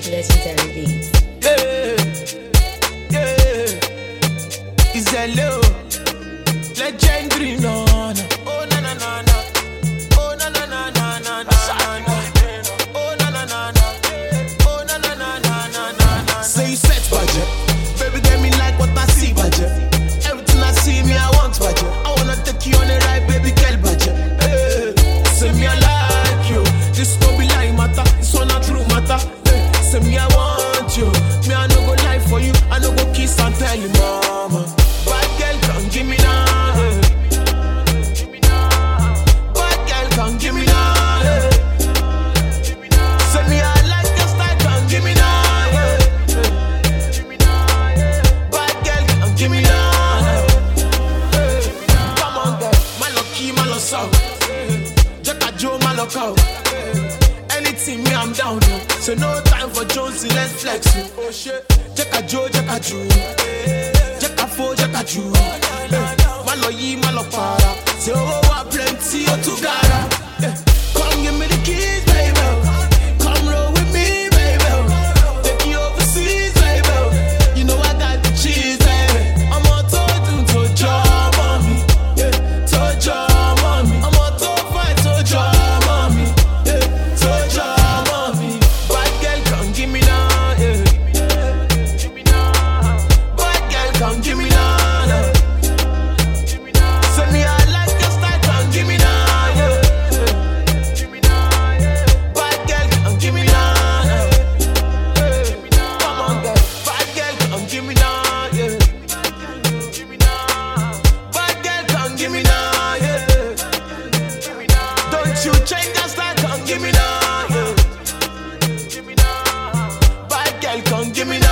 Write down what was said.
Legendary beats. It's hello. Legendary, no. Oh, na na na na. Oh, na na na na na na. Oh, na na na na. Oh, na na na na na. Say you set budget. Baby, get me like what I see budget. Everything I see me, I want budget. I wanna take you on the ride, baby, girl budget. Say me, I like you. This don't be like matter. This one not true matter. Say me, I want you. Me, I no go lie for you. I no go kiss and tell you, mama. Bad girl, come give me now. Bad girl, come give me now. Say me, I like your style, come give me now. Bad girl, come give me now. Come on, girl, my lucky, my loss out. Jacka Joe, my lock out. Anything me, I'm down. So no time for Jonesy, let's flex. Oh shit, Jacka Joe, Jacka Joe. Jacka Fo, Jacka Joe. Malo yi, malo para. Say oh, I plenty, oh together. Come give me the keys, baby. Come roll with me, baby. Take you overseas, baby. You know I got the cheese, baby. I'm on to job on me. To job on me. I'm on to fight, to job on me. To job on me. Bad girl, come give me now. Bad girl, come give me now. Send me, I like your style, come give me now. Bad girl, come give me now. Come on, girl. Bad girl, come give me now. Bad girl, come give me now. Don't you change your style, come give me now. Bad girl, come give me now.